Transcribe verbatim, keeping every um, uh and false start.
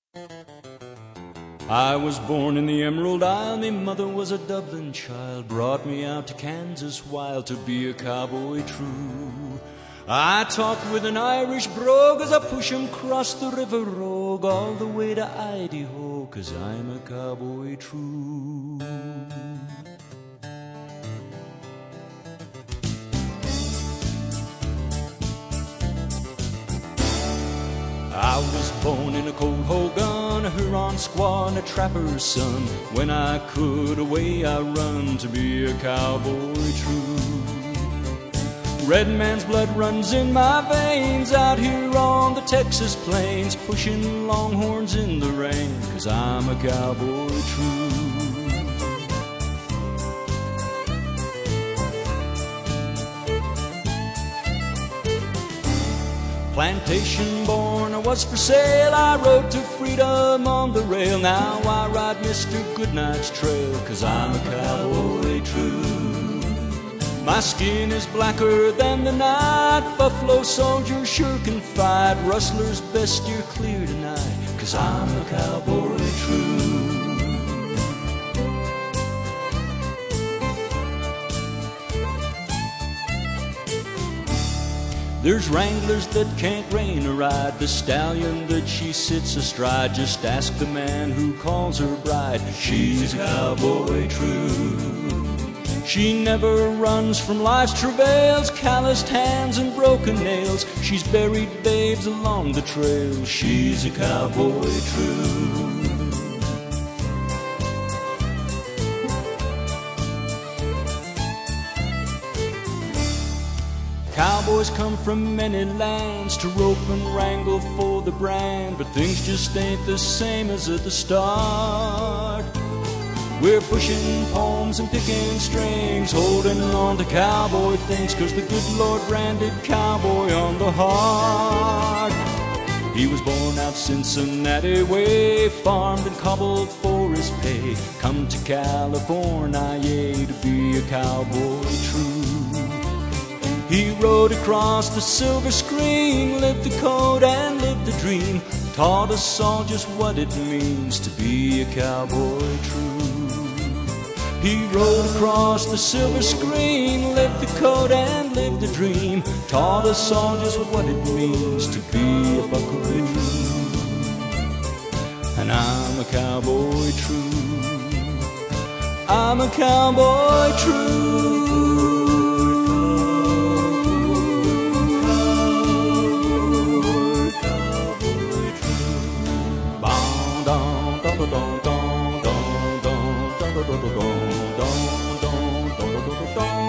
I was born in the Emerald Isle, me mother was a Dublin child, brought me out to Kansas wild to be a cowboy true. I talk with an Irish brogue as I push him across the River Rogue all the way to Idaho, 'cause I'm a cowboy true. I was born in a cold Hogan, a Huron squaw and a trapper's son. When I could away I run to be a cowboy true. Red man's blood runs in my veins out here on the Texas plains, pushing longhorns in the rain, 'cause I'm a cowboy true. Plantation born, I was for sale, I rode to freedom on the rail. Now I ride Mister Goodnight's trail, 'cause I'm a cowboy true. My skin is blacker than the night, buffalo soldiers sure can fight. Rustler's best steer clear tonight, 'cause I'm a cowboy true. There's wranglers that can't rein a ride, the stallion that she sits astride. Just ask the man who calls her bride, she's a cowboy true. She never runs from life's travails, calloused hands and broken nails. She's buried babes along the trail, she's a cowboy true. Cowboys come from many lands to rope and wrangle for the brand, but things just ain't the same as at the start. We're pushing poems and picking strings, holding on to cowboy things, 'cause the good Lord branded cowboy on the heart. He was born out Cincinnati way, farmed and cobbled for his pay. Come to California to be a cowboy true. He rode across the silver screen, lived the code and lived the dream, taught us all just what it means to be a cowboy true. He rode across the silver screen, lived the code and lived the dream, taught us all just what it means to be a buckaroo. And I'm a cowboy true. I'm a cowboy true. Don, don, don, don, don, don, don, don, don, don, don, don, don.